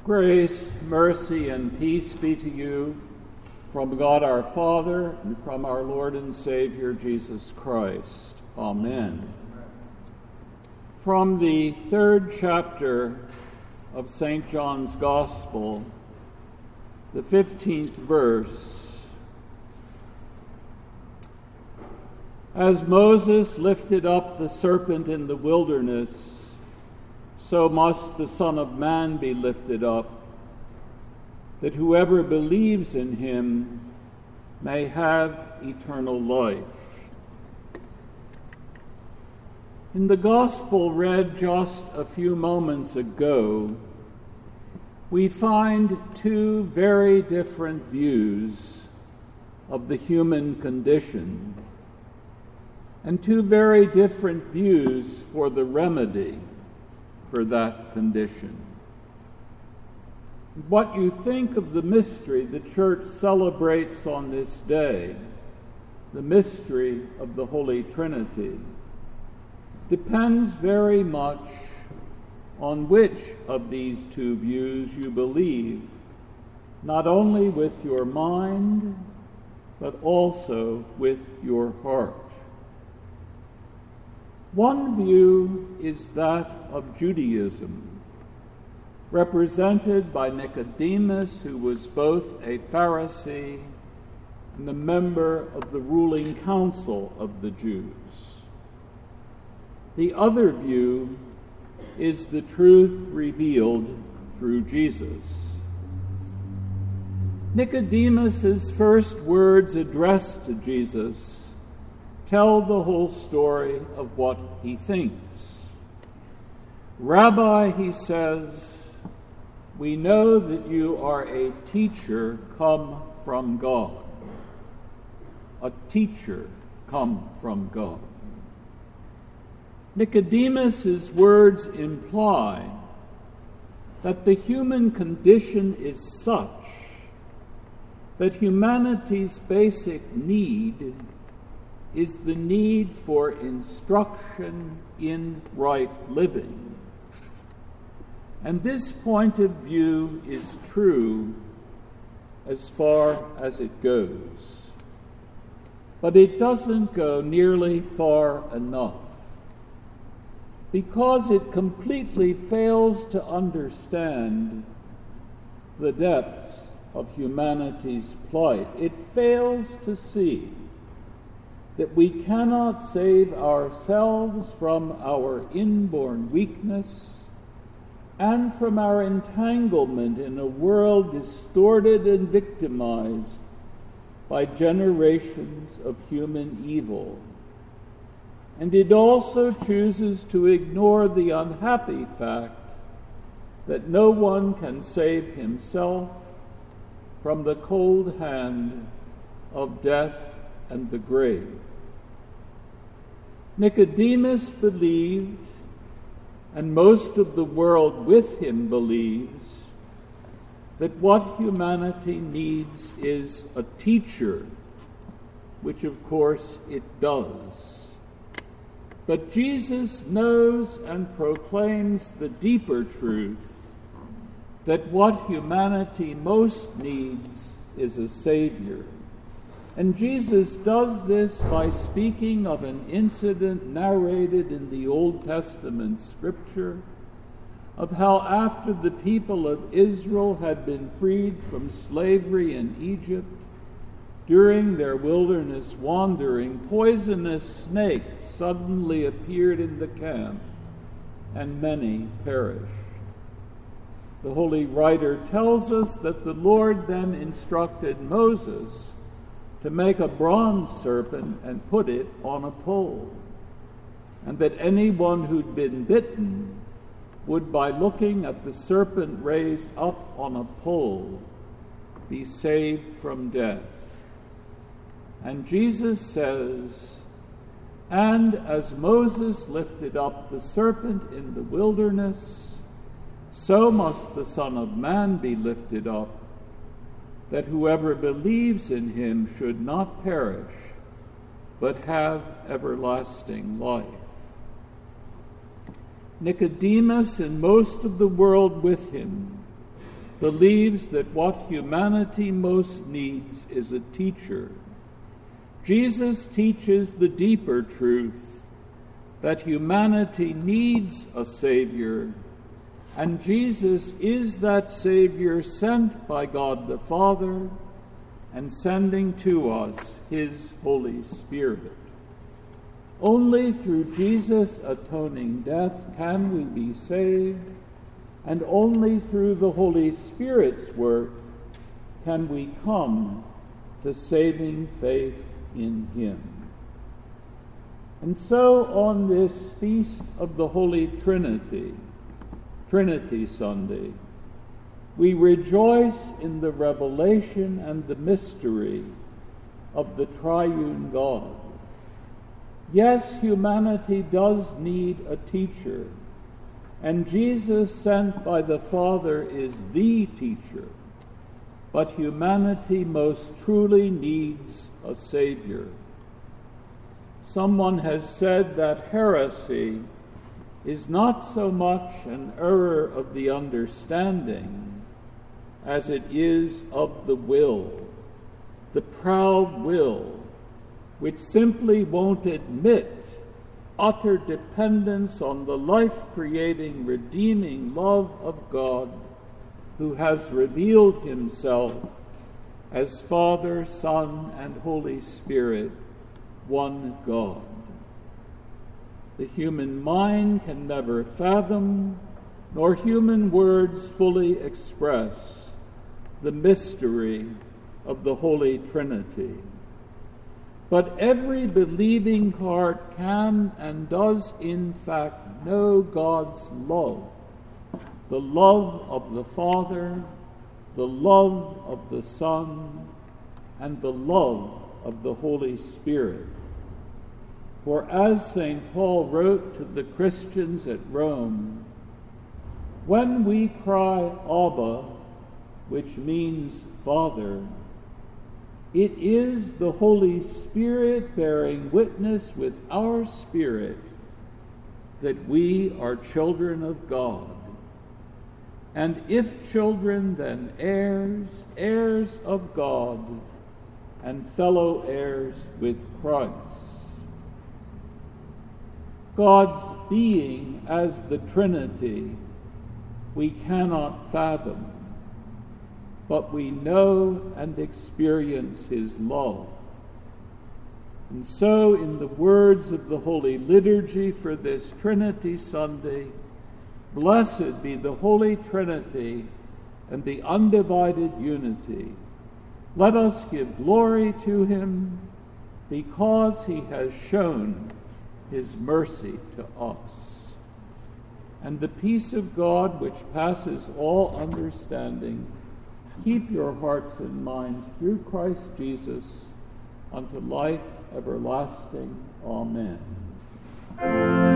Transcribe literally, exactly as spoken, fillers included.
Grace, mercy, and peace be to you from God our Father and from our Lord and Savior Jesus Christ. Amen. From the third chapter of Saint John's Gospel, the fifteenth verse. As Moses lifted up the serpent in the wilderness, so must the Son of Man be lifted up, that whoever believes in him may have eternal life. In the Gospel read just a few moments ago, we find two very different views of the human condition and two very different views for the remedy for that condition. What you think of the mystery the Church celebrates on this day, the mystery of the Holy Trinity, depends very much on which of these two views you believe, not only with your mind, but also with your heart. One view is that of Judaism, represented by Nicodemus, who was both a Pharisee and a member of the ruling council of the Jews. The other view is the truth revealed through Jesus. Nicodemus's first words addressed to Jesus tell the whole story of what he thinks. Rabbi, he says, we know that you are a teacher come from God. A teacher come from God. Nicodemus's words imply that the human condition is such that humanity's basic need is the need for instruction in right living. And this point of view is true as far as it goes. But it doesn't go nearly far enough, because it completely fails to understand the depths of humanity's plight. It fails to see that we cannot save ourselves from our inborn weakness and from our entanglement in a world distorted and victimized by generations of human evil. And it also chooses to ignore the unhappy fact that no one can save himself from the cold hand of death and the grave. Nicodemus believed, and most of the world with him believes, that what humanity needs is a teacher, which of course it does. But Jesus knows and proclaims the deeper truth that what humanity most needs is a Savior. And Jesus does this by speaking of an incident narrated in the Old Testament scripture of how after the people of Israel had been freed from slavery in Egypt, during their wilderness wandering, poisonous snakes suddenly appeared in the camp, and many perished. The Holy Writer tells us that the Lord then instructed Moses to make a bronze serpent and put it on a pole, and that anyone who'd been bitten would, by looking at the serpent raised up on a pole, be saved from death. And Jesus says, and as Moses lifted up the serpent in the wilderness, so must the Son of Man be lifted up, that whoever believes in him should not perish, but have everlasting life. Nicodemus and most of the world with him believes that what humanity most needs is a teacher. Jesus teaches the deeper truth that humanity needs a Savior, and Jesus is that Savior sent by God the Father and sending to us his Holy Spirit. Only through Jesus' atoning death can we be saved, and only through the Holy Spirit's work can we come to saving faith in him. And so on this Feast of the Holy Trinity, Trinity Sunday, we rejoice in the revelation and the mystery of the triune God. Yes, humanity does need a teacher, and Jesus sent by the Father is the teacher, but humanity most truly needs a Savior. Someone has said that heresy is not so much an error of the understanding as it is of the will, the proud will, which simply won't admit utter dependence on the life-creating, redeeming love of God, who has revealed himself as Father, Son, and Holy Spirit, one God. The human mind can never fathom, nor human words fully express, the mystery of the Holy Trinity. But every believing heart can and does in fact know God's love, the love of the Father, the love of the Son, and the love of the Holy Spirit. For as Saint Paul wrote to the Christians at Rome, when we cry, Abba, which means Father, it is the Holy Spirit bearing witness with our spirit that we are children of God. And if children, then heirs, heirs of God, and fellow heirs with Christ. God's being as the Trinity we cannot fathom, but we know and experience his love. And so, in the words of the Holy Liturgy for this Trinity Sunday, blessed be the Holy Trinity and the undivided unity. Let us give glory to him because he has shown his mercy to us. And the peace of God, which passes all understanding, keep your hearts and minds through Christ Jesus unto life everlasting. Amen.